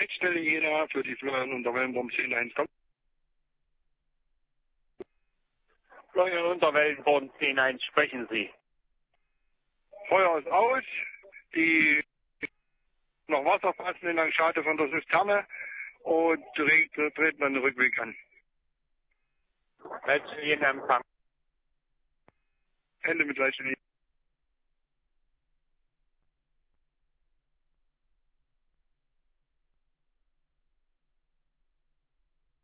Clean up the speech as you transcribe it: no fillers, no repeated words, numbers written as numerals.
Leitstelle Jena für die Florian Unterwellenbom 10.1. Florian Unterwellenbom 10.1, sprechen Sie. Feuer ist aus. Die noch Wasser fassen in Langschate von der Systerne und treten dann den Rückweg an. Leitstelle Jena Empfang. Ende mit Leitstelle.